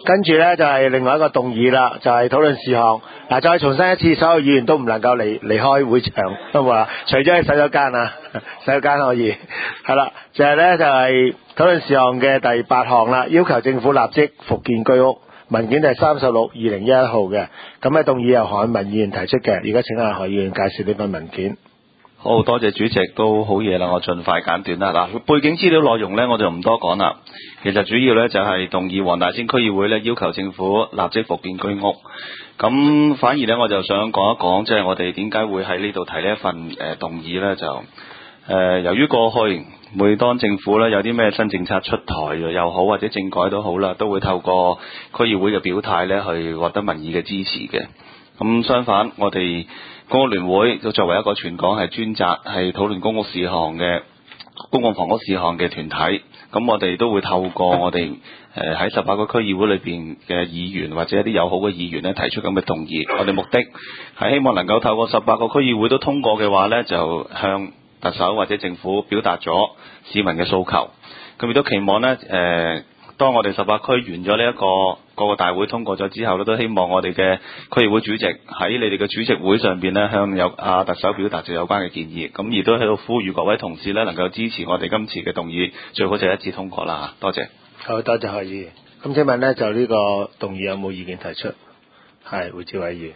跟住咧就係另外一個動議啦，就係討論事項。嗱，再重申一次，所有議員都唔能夠離開會場，都話除咗去洗手間啊，洗手間可以。係啦，就係咧就係討論事項嘅第8項啦，要求政府立即復建居屋。文件係36/2011號嘅，咁咧動議由何文議員提出嘅。而家請何議員介紹呢份文件。 好多謝主席，都好嘢啦，我盡快簡短啦。嗱，背景資料內容呢，我就唔多講啦。其實主要呢，就係動議黃大仙區議會呢，要求政府立即復建居屋。咁反而呢，我就想講一講，即係我哋點解會喺呢度提呢一份動議呢？由於過去每當政府呢有啲咩新政策出台又好，或者政改都好啦，都會透過區議會嘅表態呢去獲得民意嘅支持嘅。咁相反，我哋公屋聯會都作為一個全港係專責係討論公屋事項嘅公共房屋事項嘅團體，咁我哋都會透過我哋喺18個區議會裏邊嘅議員或者一啲友好嘅議員呢提出咁嘅動議。我哋目的係希望能夠透過18個區議會都通過嘅話呢，就向特首或者政府表達咗市民嘅訴求。咁亦都期望呢，當我哋18區完咗呢一個個大會通過咗之後咧，都希望我哋嘅區議會主席喺你哋嘅主席會上邊咧，向特首表達咗有關嘅建議。咁亦都喺度呼籲各位同事咧，能夠支持我哋今次嘅動議，最好就一致通過啦。多謝。 好，多謝何議員。咁請問咧，就呢個動議有冇意見提出？係胡志偉議員。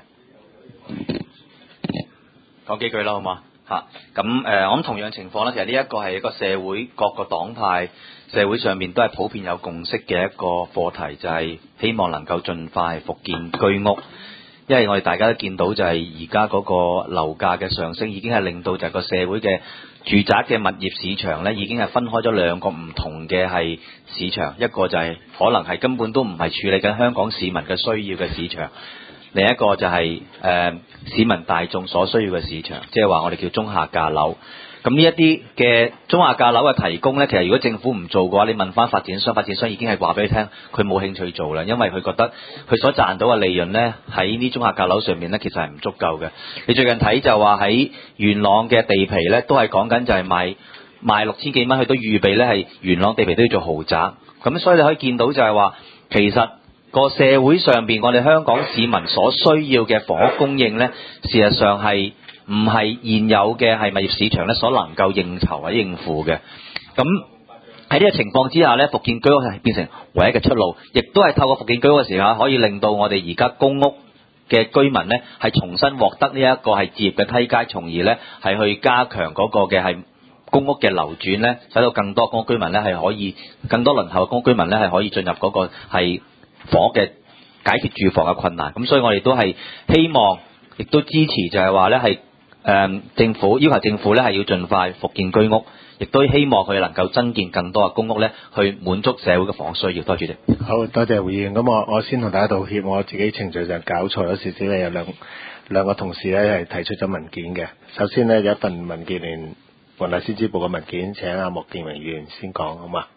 講幾句啦，好嘛？咁我諗同樣情況咧，其實呢一個係一個社會各個黨派社會上面都係普遍有共識嘅一個課題，就係希望能夠盡快復建居屋。因為我哋大家都見到就係而家嗰個樓價嘅上升，已經係令到就係個社會嘅住宅嘅物業市場咧，已經係分開咗兩個唔同嘅係市場，一個就係可能係根本都唔係處理緊香港市民嘅需要嘅市場。另一個就係市民大眾所需要嘅市場，即係話我哋叫中下價樓。咁呢一啲嘅中下價樓嘅提供呢，其實如果政府唔做嘅話，你問翻發展商，發展商已經係話俾你聽，佢冇興趣做啦，因為佢覺得佢所賺到嘅利潤呢，喺呢中下價樓上面呢，其實係唔足夠嘅。你最近睇就話喺元朗嘅地皮呢，都係講緊就係賣6000幾蚊，佢都預備呢係元朗地皮都要做豪宅。咁所以你可以見到就係話，其實個社會上邊我哋香港市民所需要嘅房屋供應呢，事實上係唔係現有嘅係物業市場咧所能夠應酬或者應付嘅。咁喺呢個情況之下咧，復建居屋係變成唯一嘅出路，亦都係透過復建居屋嘅時候，可以令到我哋而家公屋嘅居民咧係重新獲得呢一個係置業嘅梯階，從而咧係去加強嗰個嘅係公屋嘅流轉咧，使到更多公屋居民咧係可以更多輪候嘅公屋居民咧係可以進入嗰個係房屋嘅解決住房嘅困難。咁所以我哋都係希望，亦都支持就係話咧係政府要求政府咧係要盡快復建居屋，亦都希望佢能夠增建更多嘅公屋咧，去滿足社會嘅房屋需要。多謝主席。 好，多謝胡議員。咁我先同大家道歉，我自己程序上搞錯咗少少咧，有兩個同事咧係提出咗文件嘅。首先咧有一份民建聯黃大仙支部嘅文件，請阿莫建榮議員先講，好嘛？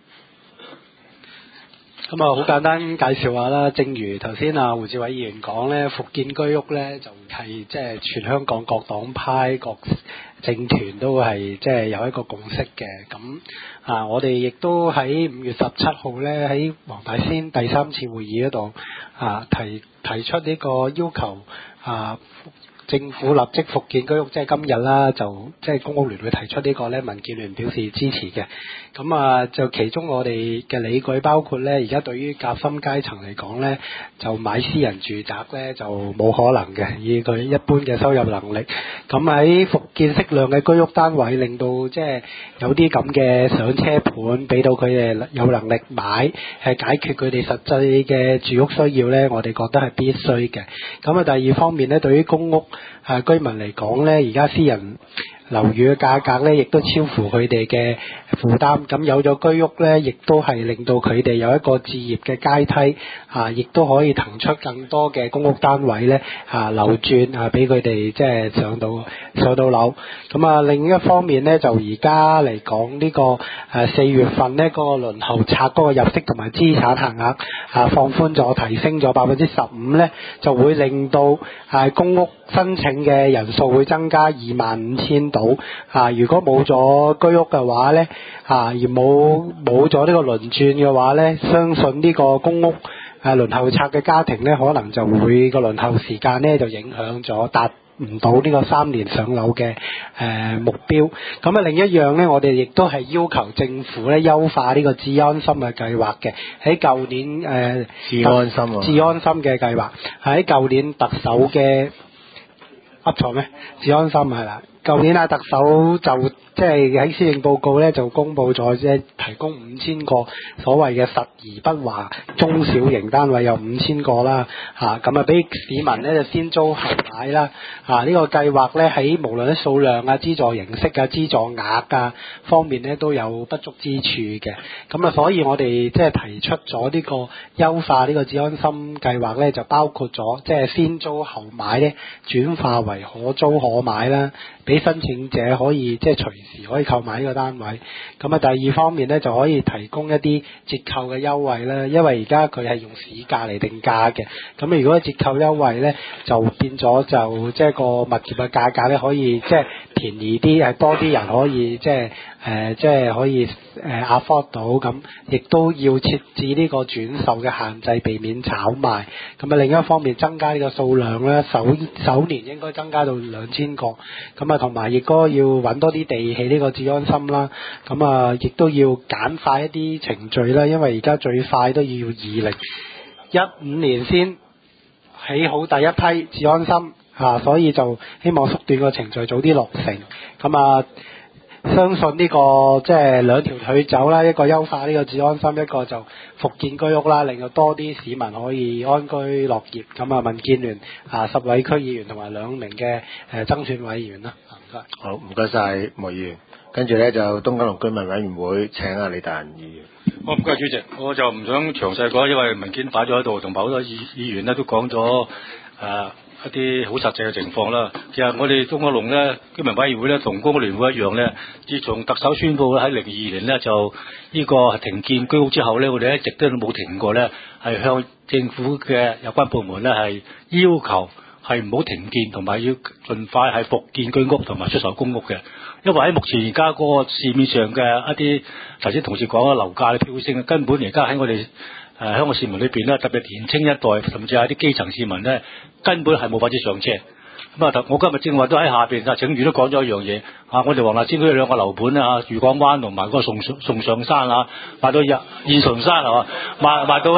咁好簡單介紹下啦。正如頭先胡志偉議員講咧，復建居屋咧就係即係全香港各黨派各政團都係即係有一個共識嘅。咁我哋亦都喺5月17號咧喺黃大仙第3次會議嗰度提出呢個要求政府立即復建居屋，即係今日啦，就即係公屋聯會提出呢個咧，民建聯表示支持嘅。咁就其中我哋嘅理據包括咧，而家對於夾心階層嚟講咧，就買私人住宅咧就冇可能嘅，以佢一般嘅收入能力。咁喺復建適量嘅居屋單位，令到即係有啲咁嘅上車盤，俾到佢哋有能力買，係解決佢哋實際嘅住屋需要咧，我哋覺得係必須嘅。咁第二方面咧，對於公屋居民嚟講咧，而家私人樓宇嘅價格咧，亦都超乎佢哋嘅負擔。咁有咗居屋咧，亦都係令到佢哋有一個置業嘅階梯，亦都可以騰出更多嘅公屋單位咧，流轉俾佢哋即係上到樓。咁另一方面咧，就而家嚟講呢個4月份咧，嗰個輪候冊嗰個入息同埋資產限額放寬咗，提升咗15%咧，就會令到公屋申請嘅人數會增加25000到。如果冇咗居屋嘅話咧，而冇咗呢個輪轉嘅話咧，相信呢個公屋輪候冊嘅家庭咧，可能就會個輪候時間咧就影響咗達唔到呢個3年上樓嘅目標。咁啊另一樣咧，我哋亦都係要求政府咧優化呢個置安心嘅計劃嘅。喺舊年置安心啊， 置安心嘅計劃喺舊年特首嘅噏錯咩？置安心係啦。舊年特首就即係喺施政報告咧就公布咗即係提供5000個所謂嘅實而不華中小型單位有5000個啦嚇，咁啊俾市民咧就先租後買啦嚇。呢個計劃咧喺無論喺數量啊、資助形式啊、資助額啊方面咧都有不足之處嘅。咁啊，所以我哋即係提出咗呢個優化呢個置安心計劃咧，就包括咗即係先租後買咧轉化為可租可買啦。俾申請者可以即係隨時可以購買呢個單位。咁啊，第二方面咧就可以提供一啲折扣嘅優惠啦，因為而家佢係用市價嚟定價嘅。咁如果折扣優惠咧，就變咗就即係個物業嘅價格咧可以即係便宜啲，係多啲人可以即係可以afford 到。咁亦都要設置呢個轉售嘅限制，避免炒賣。咁啊，另一方面增加呢個數量咧，首年應該增加到2000個。咁啊，同埋亦都要揾多啲地起呢個置安心啦。咁啊，亦都要簡化一啲程序啦，因為而家最快都要2015年先起好第一批置安心嚇，所以就希望縮短個程序，早啲落成。咁啊，相信呢個即係兩條腿走啦，一個優化呢個置安心，一個就復建居屋啦，令到多啲市民可以安居樂業。咁啊，民建聯10位區議員同埋2名嘅增選委員啦。唔該。 好，唔該晒莫議員。跟住咧就東九龍居民委員會請李達仁議員。 唔該主席，我就唔想詳細講，因為文件擺咗喺度，同埋好多議員咧都講咗一啲好實際嘅情況啦。其實我哋東九龍咧居民委員會咧同公屋聯會一樣咧，自從特首宣布喺2022年咧就呢個停建居屋之後咧，我哋一直都冇停過咧，係向政府嘅有關部門咧係要求係唔好停建，同埋要盡快係復建居屋同埋出售公屋嘅。因為喺目前而家嗰個市面上嘅一啲頭先同事講嘅樓價嘅飆升，根本而家喺我哋香港市民裏邊咧，特別年青一代，甚至係啲基層市民咧，根本係冇法子上車。咁啊，我今日正話都喺下邊啊，請預都講咗一樣嘢啊，我哋黃大仙區兩個樓盤啊，漁港灣同埋嗰個崇上山啊，賣到現崇山係嘛，賣到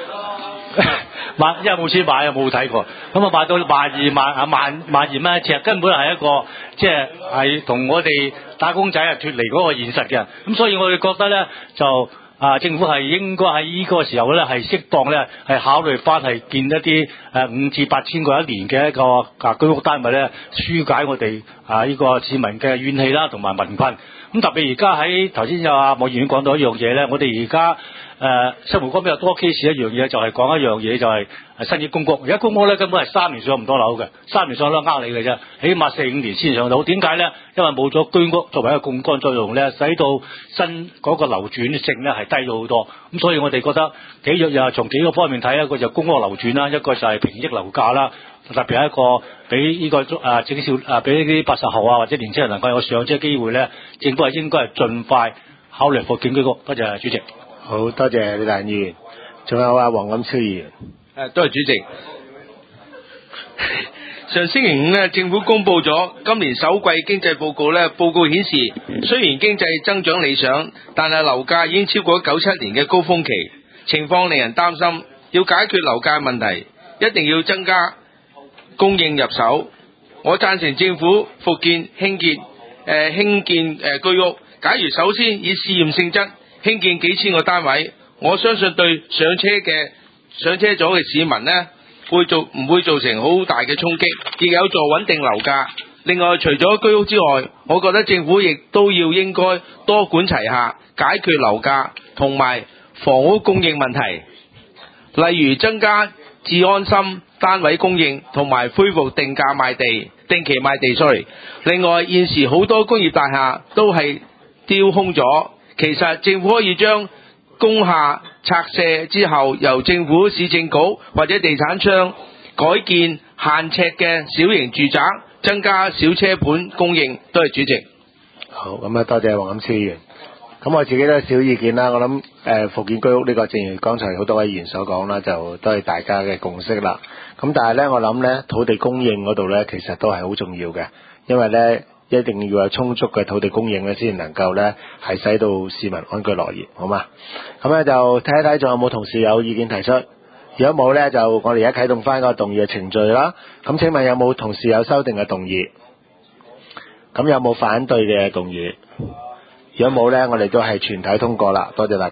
因為冇錢買啊，冇睇過，咁啊賣到萬二蚊一尺，根本係一個即係同我哋打工仔係脫離嗰個現實嘅。咁所以我哋覺得咧就政府係應該喺呢個時候咧係適當咧係考慮翻係建一啲5至8千個一年嘅一個居屋單位咧，紓解我哋呢個市民嘅怨氣啦，同埋民困。咁特別而家喺頭先有莫議員講到一樣嘢咧，我哋而家生活方面有多 case 一樣嘢，就係講一樣嘢就係新嘅公屋。而家公屋咧根本係3年上唔到樓嘅，3年上樓呃你嘅啫，起碼4、5年先上到。點解咧？因為冇咗居屋作為一個槓桿作用咧，使到新嗰個流轉性咧係低咗好多。咁所以我哋覺得又從幾個方面睇，一個就公屋流轉啦，一個就係平抑樓價啦。特別係一個俾呢個俾啲80後或者年輕人能夠有上車機會咧，政府係應該係盡快考慮復建居屋。多謝主席。 好多謝李達仁議員，仲有黃錦超議員。 多謝主席。上星期5咧，政府公布咗今年首季經濟報告咧，報告顯示雖然經濟增長理想，但係樓價已經超過97年嘅高峰期，情況令人擔心。要解決樓價問題，一定要增加供應入手。我贊成政府復建興建居屋。假如首先以試驗性質興建幾千個單位，我相信對上車咗嘅市民呢，唔會造成好大嘅衝擊，亦有助穩定樓價。另外，除咗居屋之外，我覺得政府亦都應該多管齊下，解決樓價同埋房屋供應問題，例如增加置安心單位供應同埋恢復定期賣地。另外，現時好多工業大廈都係丟空咗，其實政府可以將工廈拆卸之後，由政府、市政局或者地產商改建限尺嘅小型住宅，增加小車盤供應。多謝主席。 好，咁多謝黃錦超議員。 咁我自己都有少意見啦。我諗復建居屋呢個，正如剛才好多位議員所講啦，就都係大家嘅共識啦。咁但係咧，我諗咧土地供應嗰度咧，其實都係好重要嘅，因為咧一定要有充足嘅土地供應咧，先能夠咧係使到市民安居樂業，好嘛？咁咧就睇一睇仲有冇同事有意見提出。如果冇咧，就我哋而家啟動翻個動議嘅程序啦。咁請問有冇同事有修訂嘅動議？咁有冇反對嘅動議？如果冇咧，我哋都係全體通過啦。多謝大家。